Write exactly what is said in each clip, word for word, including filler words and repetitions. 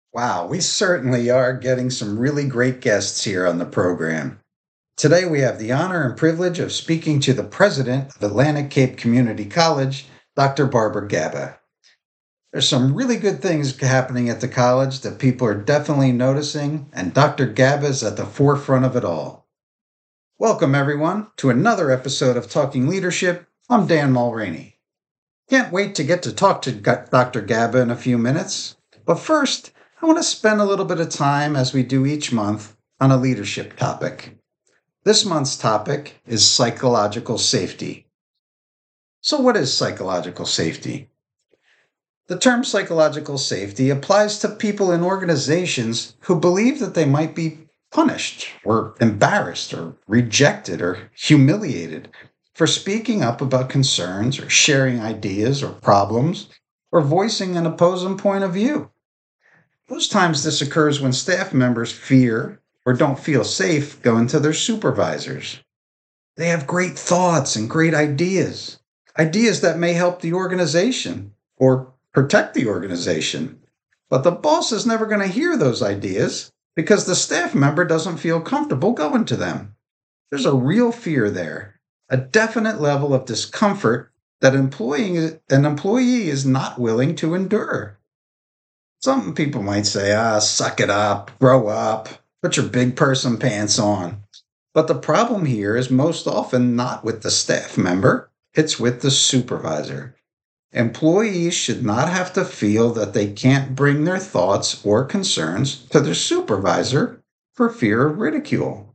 Wow, we certainly are getting some really great guests here on the program. Today, we have the honor and privilege of speaking to the president of Atlantic Cape Community College, Doctor Barbara Gaba. There's some really good things happening at the college that people are definitely noticing, and Doctor Gaba is at the forefront of it all. Welcome, everyone, to another episode of Talking Leadership. I'm Dan Mulroney. Can't wait to get to talk to Doctor Gaba in a few minutes. But first, I want to spend a little bit of time, as we do each month, on a leadership topic. This month's topic is psychological safety. So, what is psychological safety? The term psychological safety applies to people in organizations who believe that they might be punished or embarrassed or rejected or humiliated for speaking up about concerns or sharing ideas or problems or voicing an opposing point of view. Most times this occurs when staff members fear or don't feel safe going to their supervisors. They have great thoughts and great ideas, ideas that may help the organization or protect the organization. But the boss is never going to hear those ideas because the staff member doesn't feel comfortable going to them. There's a real fear there, a definite level of discomfort that employing an employee is not willing to endure. Some people might say, ah, suck it up, grow up, put your big person pants on. But the problem here is most often not with the staff member, it's with the supervisor. Employees should not have to feel that they can't bring their thoughts or concerns to their supervisor for fear of ridicule.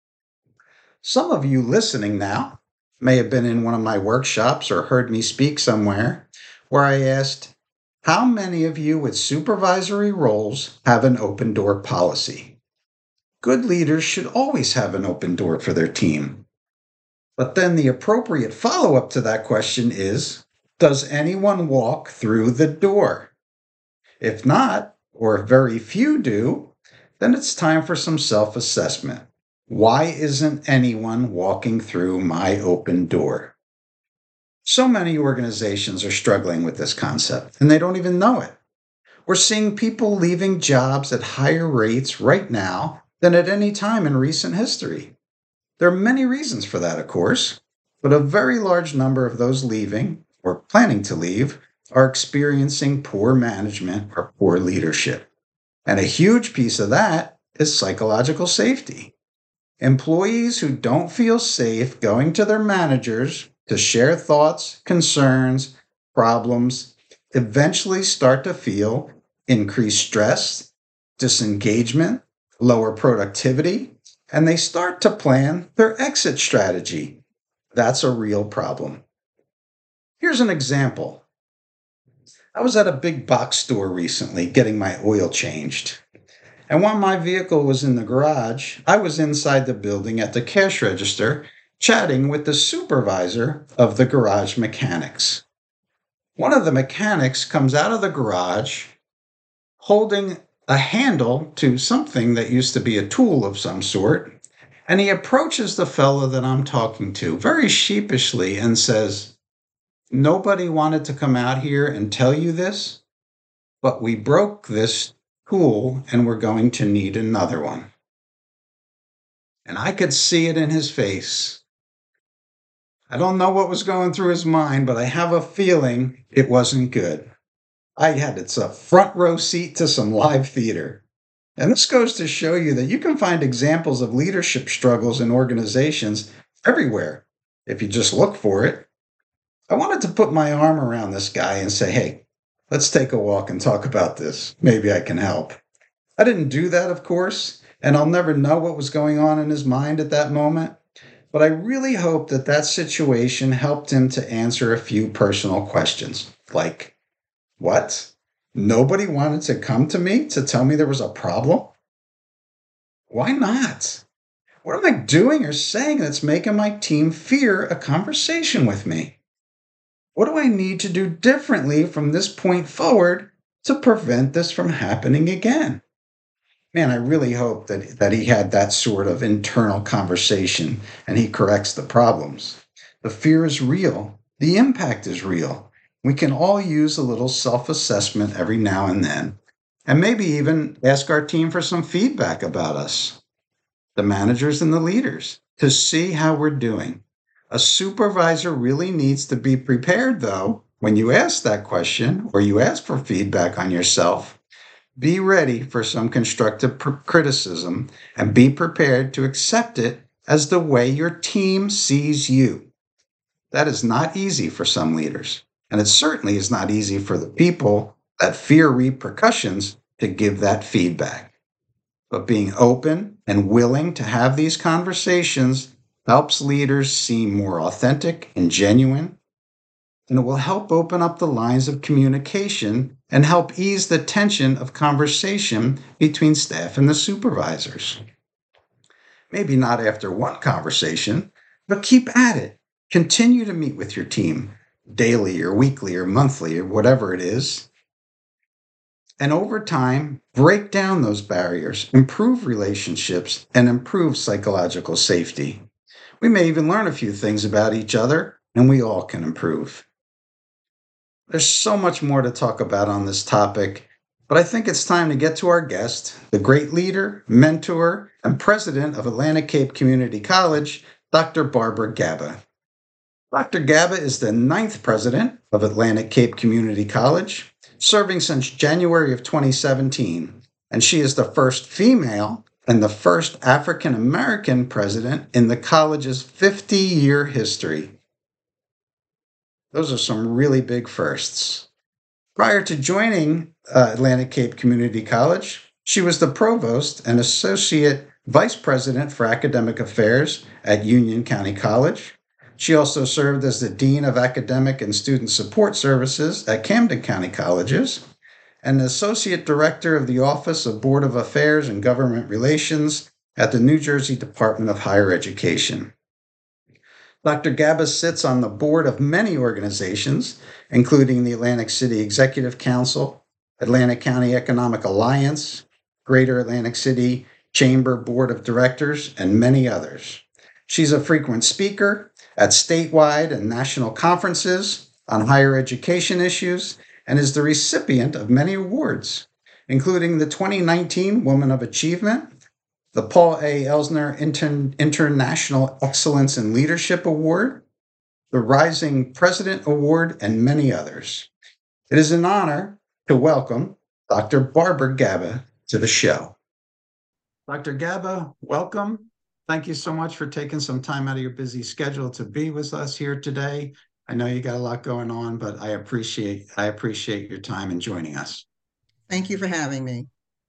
Some of you listening now may have been in one of my workshops or heard me speak somewhere where I asked, how many of you with supervisory roles have an open door policy? Good leaders should always have an open door for their team. But then the appropriate follow-up to that question is, does anyone walk through the door? If not, or if very few do, then it's time for some self-assessment. Why isn't anyone walking through my open door? So many organizations are struggling with this concept, and they don't even know it. We're seeing people leaving jobs at higher rates right now than at any time in recent history. There are many reasons for that, of course, but a very large number of those leaving or planning to leave are experiencing poor management or poor leadership. And a huge piece of that is psychological safety. Employees who don't feel safe going to their managers to share thoughts, concerns, problems, eventually start to feel increased stress, disengagement, lower productivity, and they start to plan their exit strategy. That's a real problem. Here's an example. I was at a big box store recently getting my oil changed. And while my vehicle was in the garage, I was inside the building at the cash register chatting with the supervisor of the garage mechanics. One of the mechanics comes out of the garage holding a handle to something that used to be a tool of some sort, and he approaches the fellow that I'm talking to very sheepishly and says, nobody wanted to come out here and tell you this, but we broke this tool and we're going to need another one. And I could see it in his face. I don't know what was going through his mind, but I have a feeling it wasn't good. I had it's a front row seat to some live theater. And this goes to show you that you can find examples of leadership struggles in organizations everywhere if you just look for it. I wanted to put my arm around this guy and say, hey, let's take a walk and talk about this. Maybe I can help. I didn't do that, of course, and I'll never know what was going on in his mind at that moment. But I really hope that that situation helped him to answer a few personal questions. Like, what? Nobody wanted to come to me to tell me there was a problem? Why not? What am I doing or saying that's making my team fear a conversation with me? What do I need to do differently from this point forward to prevent this from happening again? Man, I really hope that, that he had that sort of internal conversation and he corrects the problems. The fear is real. The impact is real. We can all use a little self-assessment every now and then. and maybe even ask our team for some feedback about us, the managers and the leaders, to see how we're doing. A supervisor really needs to be prepared, though, when you ask that question or you ask for feedback on yourself. Be ready for some constructive pr- criticism and be prepared to accept it as the way your team sees you. That is not easy for some leaders, and it certainly is not easy for the people that fear repercussions to give that feedback. But being open and willing to have these conversations helps leaders seem more authentic and genuine, and it will help open up the lines of communication and help ease the tension of conversation between staff and the supervisors. Maybe not after one conversation, but keep at it. Continue to meet with your team daily or weekly or monthly or whatever it is. And over time, break down those barriers, improve relationships, and improve psychological safety. We may even learn a few things about each other, and we all can improve. There's so much more to talk about on this topic, but I think it's time to get to our guest, the great leader, mentor, and president of Atlantic Cape Community College, Doctor Barbara Gaba. Doctor Gaba is the ninth president of Atlantic Cape Community College, serving since January of twenty seventeen, and she is the first female and the first African American president in the college's fifty-year history. Those are some really big firsts. Prior to joining uh, Atlantic Cape Community College, she was the provost and associate vice president for academic affairs at Union County College. She also served as the dean of academic and student support services at Camden County Colleges and the associate director of the Office of Board of Affairs and Government Relations at the New Jersey Department of Higher Education. Doctor Gaba sits on the board of many organizations, including the Atlantic City Executive Council, Atlantic County Economic Alliance, Greater Atlantic City Chamber Board of Directors, and many others. She's a frequent speaker at statewide and national conferences on higher education issues and is the recipient of many awards, including the twenty nineteen Woman of Achievement, the Paul A. Elsner Inter- International Excellence in Leadership Award, the Rising President Award, and many others. It is an honor to welcome Doctor Barbara Gaba to the show. Doctor Gaba, welcome. Thank you so much for taking some time out of your busy schedule to be with us here today. I know you got a lot going on, but I appreciate I appreciate your time in joining us. Thank you for having me.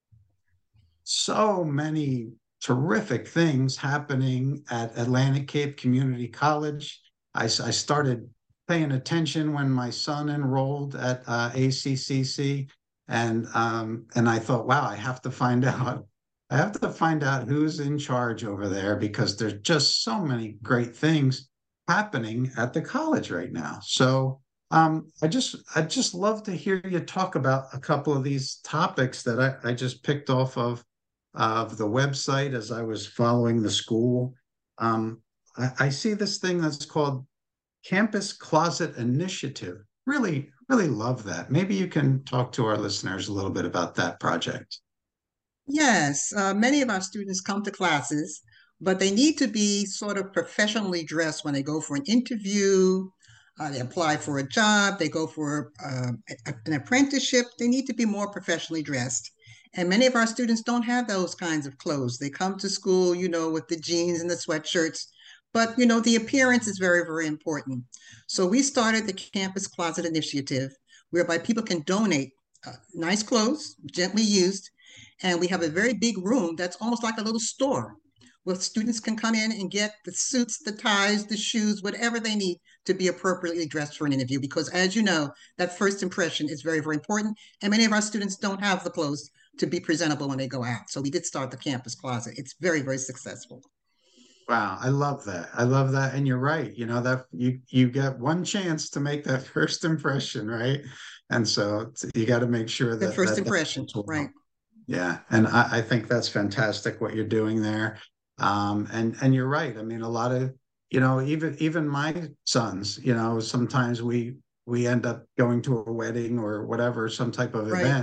So many terrific things happening at Atlantic Cape Community College. I, I started paying attention when my son enrolled at uh, A C C C, and um, and I thought, wow, I have to find out. I have to find out who's in charge over there because there's just so many great things happening at the college right now. So um, I just I just love to hear you talk about a couple of these topics that I, I just picked off of of the website as I was following the school. Um, I, I see this thing that's called Campus Closet Initiative. Really, really love that. Maybe you can talk to our listeners a little bit about that project. Yes, uh, many of our students come to classes, but they need to be sort of professionally dressed when they go for an interview, uh, they apply for a job, they go for uh, a- an apprenticeship. They need to be more professionally dressed. And many of our students don't have those kinds of clothes. They come to school, you know, with the jeans and the sweatshirts, but, you know, the appearance is very, very important. So we started the Campus Closet Initiative, whereby people can donate uh, nice clothes, gently used, and we have a very big room that's almost like a little store where students can come in and get the suits, the ties, the shoes, whatever they need to be appropriately dressed for an interview. Because as you know, that first impression is very, very important. And many of our students don't have the clothes to be presentable when they go out. So we did start the campus closet. It's very, very successful. Wow, I love that. I love that. And you're right. You know, that you you get one chance to make that first impression, right? And so you got to make sure The that first that that impression, goes well. right? Yeah, and I, I think that's fantastic what you're doing there. Um, and and you're right. I mean, a lot of, you know, even even my sons, you know, sometimes we we end up going to a wedding or whatever, some type of Right. event,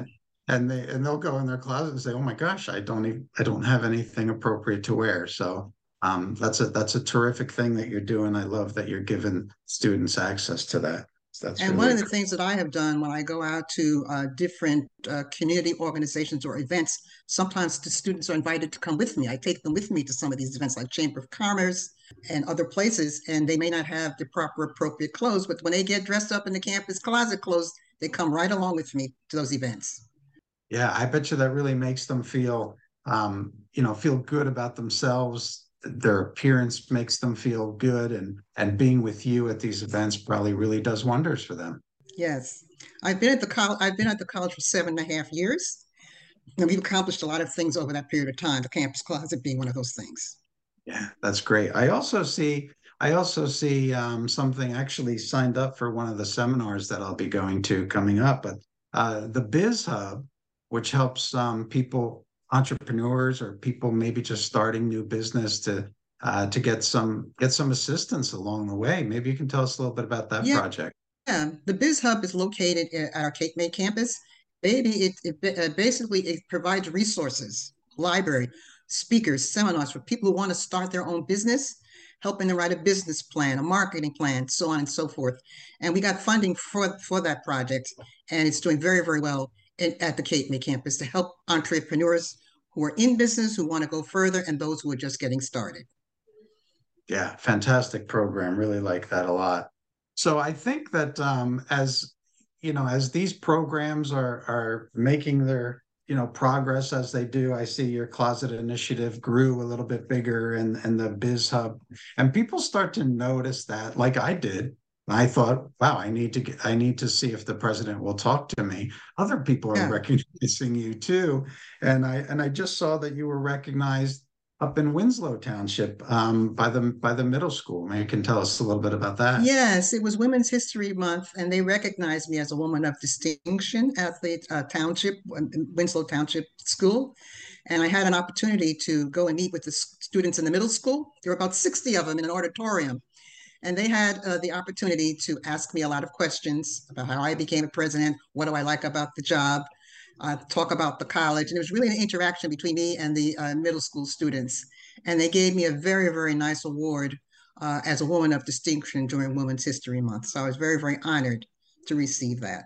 and they and they'll go in their closet and say, "Oh my gosh, I don't even I don't have anything appropriate to wear." So um, that's a that's a terrific thing that you're doing. I love that you're giving students access to that. So that's And one really of the good. things that I have done when I go out to uh, different uh, community organizations or events, sometimes the students are invited to come with me. I take them with me to some of these events like Chamber of Commerce and other places, and they may not have the proper appropriate clothes, but when they get dressed up in the campus closet clothes, they come right along with me to those events. Yeah, I bet you that really makes them feel, um, you know, feel good about themselves. Their appearance makes them feel good, and and being with you at these events probably really does wonders for them. Yes. I've been at the college, I've been at the college for seven and a half years, and we've accomplished a lot of things over that period of time, the campus closet being one of those things. Yeah, that's great. I also see, I also see um, something actually signed up for one of the seminars that I'll be going to coming up, but uh, the Biz Hub, which helps um, people, entrepreneurs or people maybe just starting new business to uh, to get some get some assistance along the way. Maybe you can tell us a little bit about that Yeah, project. the Biz Hub is located at our Cape May campus. Maybe it, it uh, basically it provides resources, library, speakers, seminars for people who want to start their own business, helping them write a business plan, a marketing plan, so on and so forth. And we got funding for for that project, and it's doing very, very well in, at the Cape May campus to help entrepreneurs who are in business, who want to go further, and those who are just getting started. Yeah, fantastic program. Really like that a lot. So I think that um, as you know, as these programs are are making their you know progress as they do, I see your closet initiative grew a little bit bigger, and and the Biz Hub, and people start to notice that, like I did. I thought, wow, I need to get, I need to see if the president will talk to me. Other people are Yeah. recognizing you too, and I and I just saw that you were recognized up in Winslow Township um, by the by the middle school. Maybe you can tell us a little bit about that. Yes, it was Women's History Month, and they recognized me as a woman of distinction at the uh, township, Winslow Township School. And I had an opportunity to go and meet with the students in the middle school. There were about sixty of them in an auditorium. And they had uh, the opportunity to ask me a lot of questions about how I became a president, what do I like about the job, uh, talk about the college. And it was really an interaction between me and the uh, middle school students. And they gave me a very, very nice award uh, as a woman of distinction during Women's History Month. So I was very, very honored to receive that.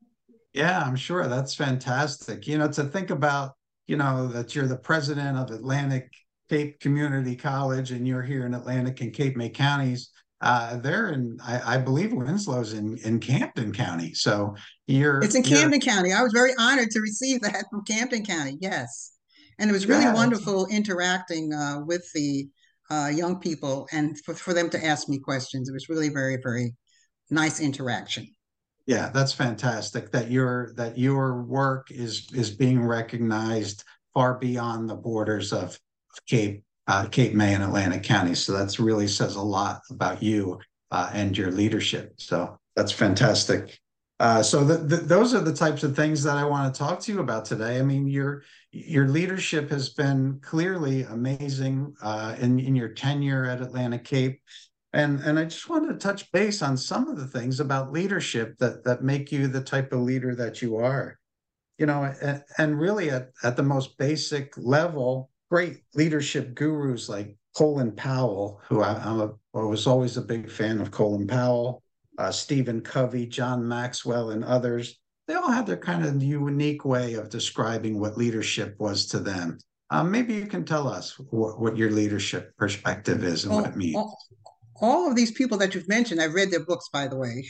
Yeah, I'm sure that's fantastic. You know, to think about, you know, that you're the president of Atlantic Cape Community College and you're here in Atlantic and Cape May counties. Uh, they're in, I, I believe Winslow's in in Camden County. So It's you're in you're Camden County. I was very honored to receive that from Camden County. Yes. And it was really yeah, that's wonderful interacting uh, with the uh, young people and for, for them to ask me questions. It was really very, very nice interaction. Yeah, that's fantastic that your that your work is is being recognized far beyond the borders of Cape uh, Cape May and Atlantic County. So that's really says a lot about you uh, and your leadership. So that's fantastic. Uh, so the, the, those are the types of things that I want to talk to you about today. I mean, your your leadership has been clearly amazing uh, in in your tenure at Atlantic Cape. And and I just wanted to touch base on some of the things about leadership that that make you the type of leader that you are. You know, and, and really at, at the most basic level, great leadership gurus like Colin Powell, who I, I'm a, I was always a big fan of Colin Powell, uh, Stephen Covey, John Maxwell, and others. They all had their kind of unique way of describing what leadership was to them. Um, maybe you can tell us what, what your leadership perspective is and what it All, means. all, all of these people that you've mentioned, I've read their books, by the way.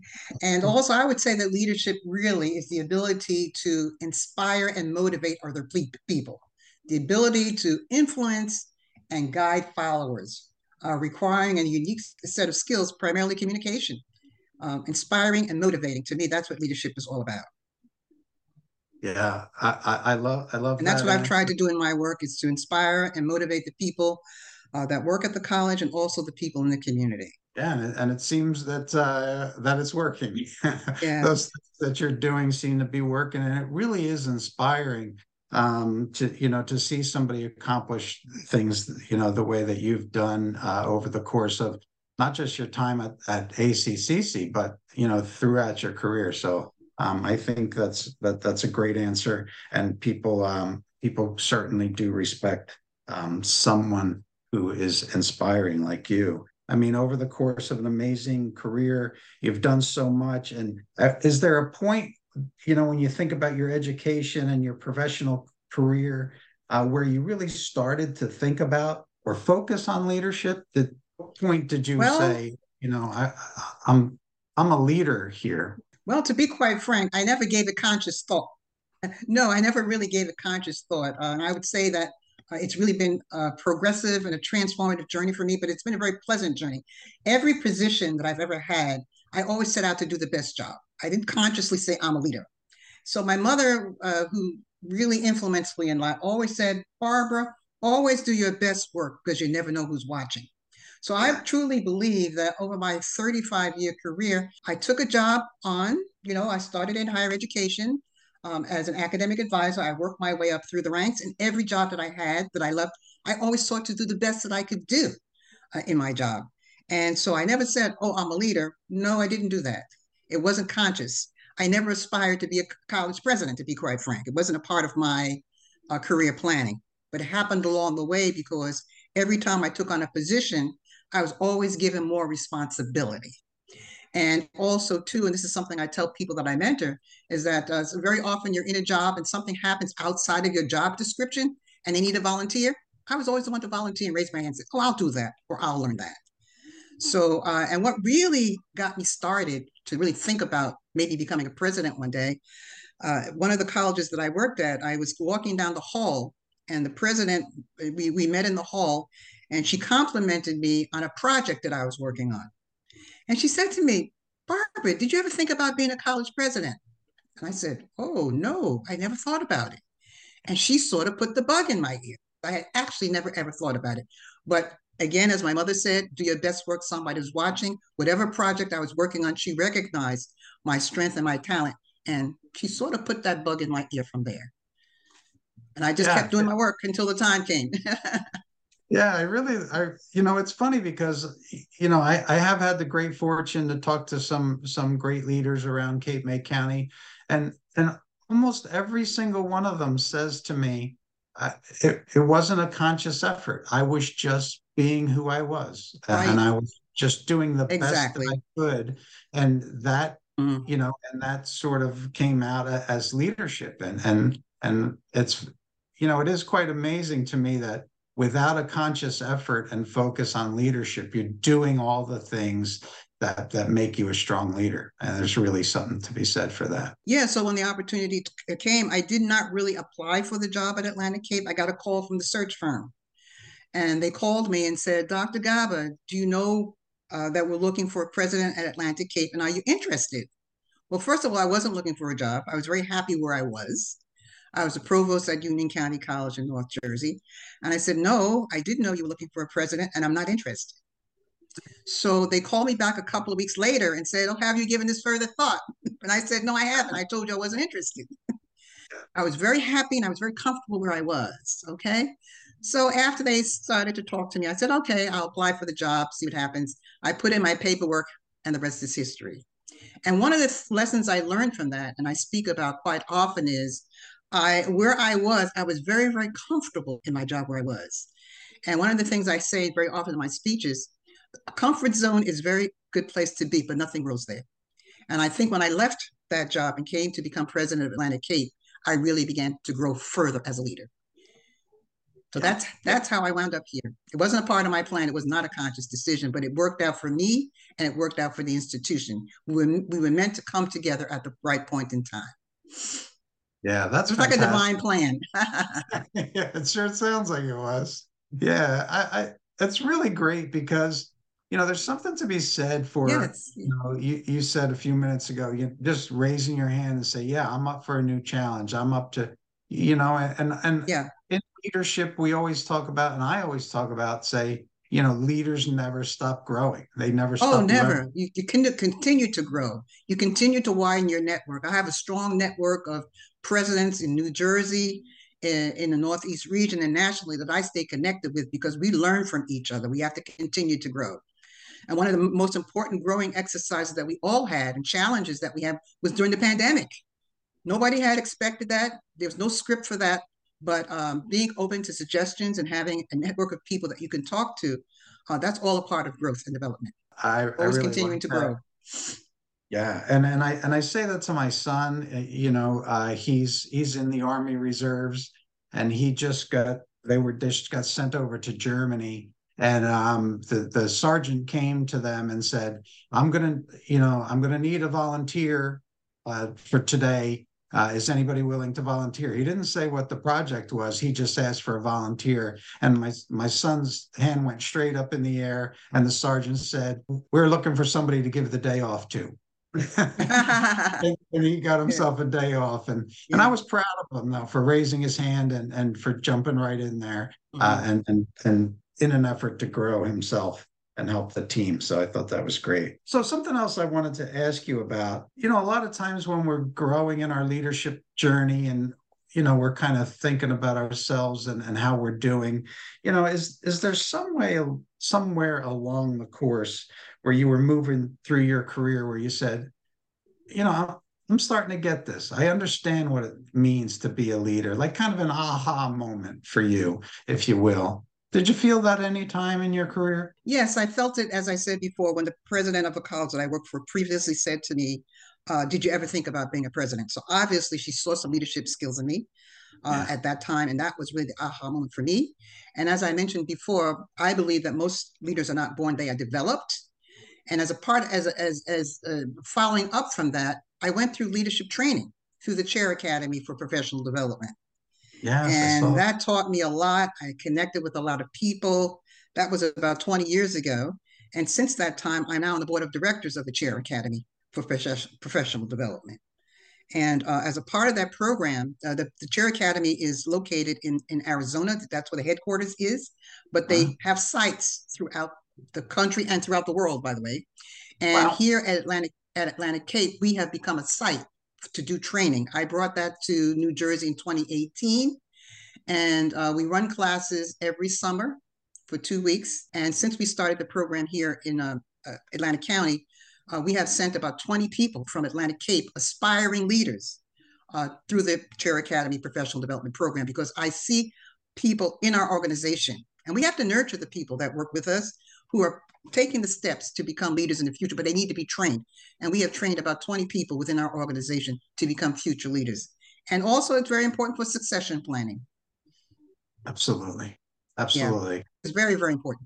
And also, I would say that leadership really is the ability to inspire and motivate other people, the ability to influence and guide followers, uh, requiring a unique set of skills, primarily communication, um, inspiring and motivating. To me, that's what leadership is all about. Yeah, I, I, I love I love And that's that what I've tried answer. to do in my work is to inspire and motivate the people uh, that work at the college and also the people in the community. Yeah, and it, and it seems that uh, that it's working. Yeah. Those things that you're doing seem to be working, and it really is inspiring um, to you know to see somebody accomplish things you know the way that you've done uh, over the course of not just your time at, at A C C C, but you know throughout your career. So Um, I think that's that that's a great answer, and people um, people certainly do respect um, someone who is inspiring like you. I mean, over the course of an amazing career, you've done so much. And uh, is there a point, you know, when you think about your education and your professional career, uh, where you really started to think about or focus on leadership? At what point did you Well, say, you know, I, I'm I'm a leader here? well, to be quite frank, I never gave it conscious thought. No, I never really gave it conscious thought. Uh, and I would say that uh, it's really been a progressive and a transformative journey for me, but it's been a very pleasant journey. Every position that I've ever had, I always set out to do the best job. I didn't consciously say I'm a leader. So my mother, uh, who really influenced me in life, always said, Barbara, always do your best work because you never know who's watching. So I Yeah. truly believe that over my thirty-five year career, I took a job on, you know, I started in higher education um, as an academic advisor. I worked my way up through the ranks, and every job that I had that I loved, I always sought to do the best that I could do uh, in my job. And so I never said, oh, I'm a leader. No, I didn't do that. It wasn't conscious. I never aspired to be a college president, to be quite frank. It wasn't a part of my uh, career planning, but it happened along the way because every time I took on a position, I was always given more responsibility. And also, too, and this is something I tell people that I mentor, is that uh, so very often you're in a job and something happens outside of your job description and they need a volunteer. I was always the one to volunteer and raise my hand and say, oh, I'll do that or I'll learn that. So, uh, and what really got me started to really think about maybe becoming a president one day, uh, one of the colleges that I worked at, I was walking down the hall and the president, we, we met in the hall and she complimented me on a project that I was working on. And she said to me, Barbara, did you ever think about being a college president? And I said, oh, no, I never thought about it. And she sort of put the bug in my ear. I had actually never ever thought about it. But again, as my mother said, do your best work, somebody's watching. Whatever project I was working on, she recognized my strength and my talent. And she sort of put that bug in my ear from there. And I just Yeah, kept doing my work until the time came. yeah, I really, I, you know, it's funny because, you know, I, I have had the great fortune to talk to some some great leaders around Cape May County, and and almost every single one of them says to me, uh, it it wasn't a conscious effort. I was just being who I was, uh, and Right. I was just doing the best that I Exactly. could, and that, Mm. you know, and that sort of came out a- as leadership, and and and it's, you know, it is quite amazing to me that without a conscious effort and focus on leadership, you're doing all the things that that make you a strong leader. And there's really something to be said for that. Yeah, so when the opportunity t- came, I did not really apply for the job at Atlantic Cape. I got a call from the search firm. And they called me and said, Doctor Gaba, do you know uh, that we're looking for a president at Atlantic Cape? And are you interested? Well, first of all, I wasn't looking for a job. I was very happy where I was. I was a provost at Union County College in North Jersey. And I said, no, I didn't know you were looking for a president, and I'm not interested. So they called me back a couple of weeks later and said, oh, have you given this further thought? And I said, no, I haven't. I told you I wasn't interested. I was very happy and I was very comfortable where I was. Okay. So after they started to talk to me, I said, okay, I'll apply for the job, see what happens. I put in my paperwork and the rest is history. And one of the th- lessons I learned from that, and I speak about quite often, is I where I was, I was very, very comfortable in my job where I was. And one of the things I say very often in my speeches, a comfort zone is a very good place to be, but nothing grows there. And I think when I left that job and came to become president of Atlantic Cape, I really began to grow further as a leader. So Yeah. that's Yeah. that's how I wound up here. It wasn't a part of my plan. It was not a conscious decision, but it worked out for me and it worked out for the institution. We were, we were meant to come together at the right point in time. Yeah, that's It was like a fantastic. divine plan. Yeah, it sure sounds like it was. Yeah, I, I that's really great because, you know, there's something to be said for, Yes. you know, you, you said a few minutes ago, you just raising your hand and say, yeah, I'm up for a new challenge. I'm up to, you know, and and Yeah. in leadership, we always talk about, and I always talk about, say, you know, leaders never stop growing. They never Oh, stop learning. never. You, you can continue to grow. You continue to widen your network. I have a strong network of presidents in New Jersey, in, in the Northeast region, and nationally that I stay connected with because we learn from each other. We have to continue to grow. And one of the most important growing exercises that we all had and challenges that we have was during the pandemic. Nobody had expected that. There was no script for that. But um, being open to suggestions and having a network of people that you can talk to, uh, that's all a part of growth and development. I, I Always really like continuing to that. grow. Yeah, and and I and I say that to my son. uh, You know, uh, he's he's in the Army Reserves, and he just got they were just got sent over to Germany, and um, the the sergeant came to them and said, "I'm gonna, you know, I'm gonna need a volunteer uh, for today. Uh, is anybody willing to volunteer?" He didn't say what the project was. He just asked for a volunteer, and my my son's hand went straight up in the air, and the sergeant said, "We're looking for somebody to give the day off to." and, and he got Yeah, himself a day off, and and I yeah. was proud of him though for raising his hand and and for jumping right in there, uh, Mhm. and and and in an effort to grow himself and help the team. So I thought that was great. So something else I wanted to ask you about, you know, a lot of times when we're growing in our leadership journey and you know we're kind of thinking about ourselves and, and how we're doing, you know, is is there some way somewhere along the course where you were moving through your career where you said, you know, I'm starting to get this. I understand what it means to be a leader, like kind of an aha moment for you, if you will. Did you feel that any time in your career? Yes, I felt it, as I said before, when the president of a college that I worked for previously said to me, uh, did you ever think about being a president? So obviously she saw some leadership skills in me uh, Yeah. at that time, and that was really the aha moment for me. And as I mentioned before, I believe that most leaders are not born, they are developed. And as a part, as as as uh, following up from that, I went through leadership training through the Chair Academy for Professional Development, Yes, I and saw. that taught me a lot. I connected with a lot of people. That was about twenty years ago, and since that time, I'm now on the board of directors of the Chair Academy for Professional Development. And uh, as a part of that program, uh, the, the Chair Academy is located in, in Arizona. That's where the headquarters is, but Huh? they have sites throughout the country and throughout the world, by the way. And Wow. here at Atlantic at Atlantic Cape, we have become a site to do training. I brought that to New Jersey in twenty eighteen, and uh, we run classes every summer for two weeks. And since we started the program here in uh, uh, Atlantic County, uh, we have sent about twenty people from Atlantic Cape, aspiring leaders, uh, through the Chair Academy Professional Development Program, because I see people in our organization, and we have to nurture the people that work with us who are taking the steps to become leaders in the future, but they need to be trained. And we have trained about twenty people within our organization to become future leaders. And also, it's very important for succession planning. Absolutely. Yeah, Absolutely. it's very, very important.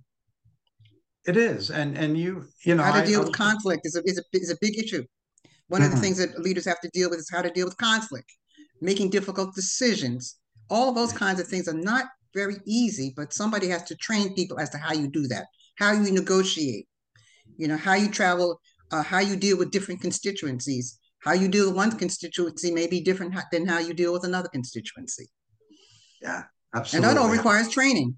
It is. And and you, you know, How to I, I deal with was conflict is a, is a, is a big issue. One of the mm, things that leaders have to deal with is how to deal with conflict, making difficult decisions. All those yeah, kinds of things are not very easy, but somebody has to train people as to how you do that, how you negotiate, you know, how you travel, uh, how you deal with different constituencies. How you deal with one constituency may be different than how you deal with another constituency. yeah, And that all absolutely. requires training.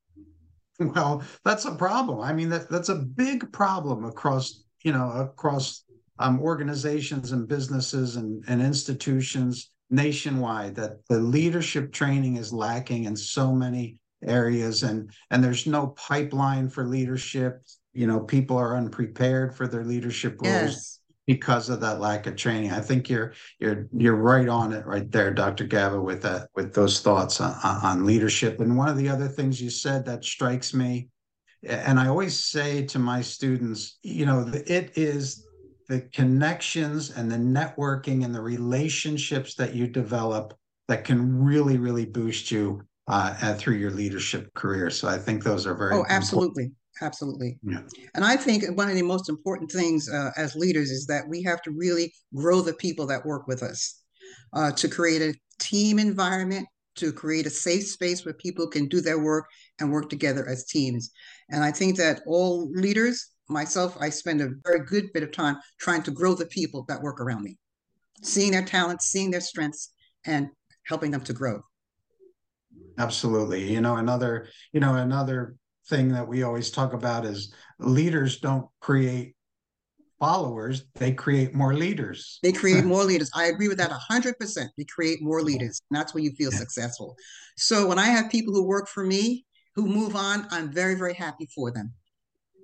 Well, that's a problem. I mean, that that's a big problem across, you know, across um, organizations and businesses and, and institutions nationwide, that the leadership training is lacking in so many areas, and and there's no pipeline for leadership. You know, people are unprepared for their leadership roles Yes, because of that lack of training. I think you're you're you're right on it right there, Doctor Gaba, with that with those thoughts on, on leadership. And one of the other things you said that strikes me, and I always say to my students, you know, it is the connections and the networking and the relationships that you develop that can really, really boost you uh, through your leadership career. So I think those are very oh, important. absolutely. Absolutely. Yeah, And I think one of the most important things uh, as leaders is that we have to really grow the people that work with us, uh, to create a team environment, to create a safe space where people can do their work and work together as teams. And I think that all leaders, myself, I spend a very good bit of time trying to grow the people that work around me, seeing their talents, seeing their strengths, and helping them to grow. absolutely. You know, another, you know, another thing that we always talk about is leaders don't create followers, they create more leaders. They create more leaders. I agree with that one hundred percent. They create more Yeah. leaders. And that's when you feel successful. So when I have people who work for me who move on, I'm very, very happy for them.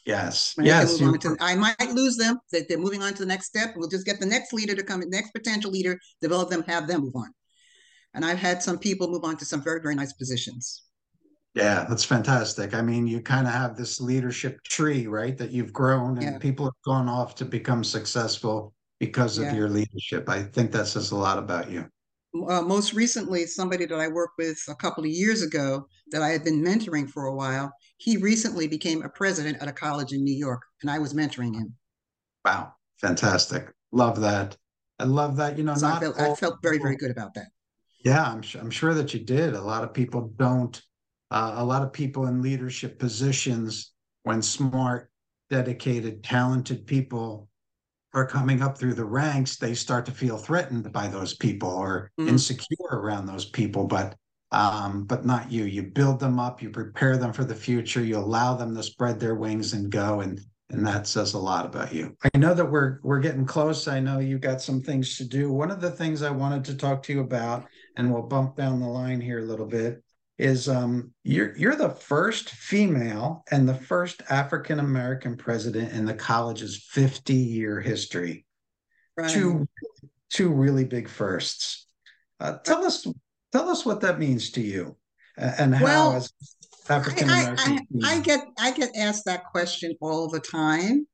Yes. When they can Yes. move You, on to, I might lose them, that they're moving on to the next step. We'll just get the next leader to come in, next potential leader, develop them, have them move on. And I've had some people move on to some very, very nice positions. yeah, that's fantastic. I mean, you kind of have this leadership tree, right? That you've grown and Yeah, people have gone off to become successful because of yeah. your leadership. I think that says a lot about you. Uh, most recently, somebody that I worked with a couple of years ago that I had been mentoring for a while, he recently became a president at a college in New York, and I was mentoring him. Wow. Fantastic. Love that. I love that. You know, So I not felt I all felt very, very people. good about that. Yeah, I'm sure, I'm sure that you did. A lot of people don't, uh, a lot of people in leadership positions, when smart, dedicated, talented people are coming up through the ranks, they start to feel threatened by those people or Mm. insecure around those people. But um, but not you. You build them up, you prepare them for the future, you allow them to spread their wings and go. And and that says a lot about you. I know that we're we're getting close. I know you got some things to do. One of the things I wanted to talk to you about, and we'll bump down the line here a little bit, is um you're you're the first female and the first African American president in the college's fifty year history. Right. Two two really big firsts. Uh, tell us tell us what that means to you, and how Well, as I, African I American I I female. get I get asked that question all the time.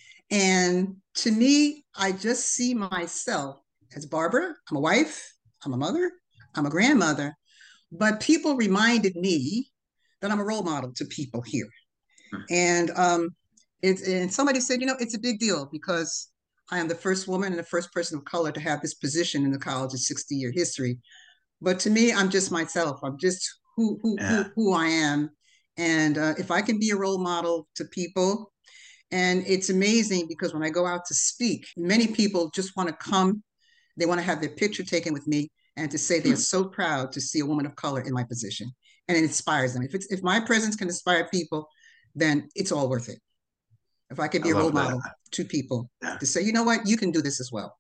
And to me, I just see myself as Barbara. I'm a wife, I'm a mother, I'm a grandmother, but people reminded me that I'm a role model to people here. And um, it's and somebody said, you know, it's a big deal because I am the first woman and the first person of color to have this position in the college's sixty year history. But to me, I'm just myself. I'm just who who Yeah, who who I am. And uh, if I can be a role model to people, and it's amazing because when I go out to speak, many people just want to come. They want to have their picture taken with me and to say they're so proud to see a woman of color in my position. And it inspires them. If it's if my presence can inspire people, then it's all worth it. If I could I be a role love that. model to people Yeah. to say, you know what, you can do this as well.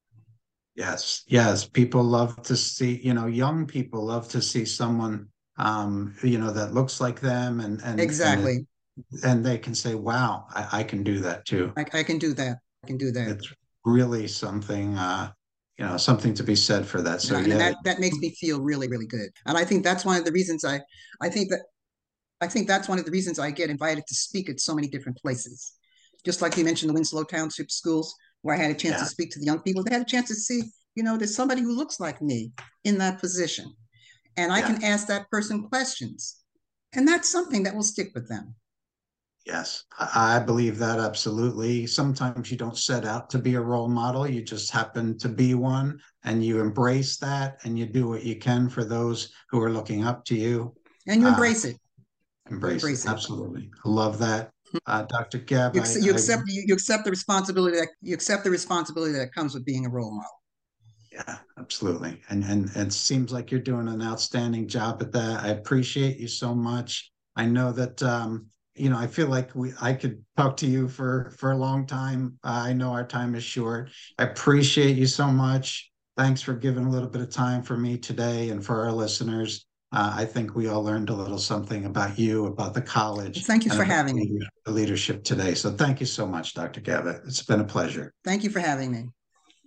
Yes, yes. People love to see, you know, young people love to see someone, um, you know, that looks like them, and and and it, Exactly. and they can say, "Wow, I, I can do that too." I, I can do that. I can do that. It's really something, uh, you know, something to be said for that. And, So I, and yeah, that that makes me feel really, really good. And I think that's one of the reasons I I think that I think that's one of the reasons I get invited to speak at so many different places. Just like you mentioned, the Winslow Township schools, where I had a chance to yeah, speak to the young people, they had a chance to see, you know, there's somebody who looks like me in that position. And I yeah. can ask that person questions. And that's something that will stick with them. Yes, I I believe that absolutely. Sometimes you don't set out to be a role model, you just happen to be one, and you embrace that and you do what you can for those who are looking up to you. And you Uh, embrace it. You embrace it. embrace it. Absolutely. I love that. Uh, doctor Gab, You, I, you I, accept you, you accept the responsibility that you accept the responsibility that comes with being a role model. yeah, absolutely. And, and and it seems like you're doing an outstanding job at that. I appreciate you so much. I know that um, you know, I feel like we I could talk to you for for a long time. Uh, I know our time is short. I appreciate you so much. Thanks for giving a little bit of time for me today and for our listeners. Uh, I think we all learned a little something about you, about the college, Thank you and for about having me. the leadership today. So thank you so much, doctor Gavitt. It's been a pleasure. Thank you for having me.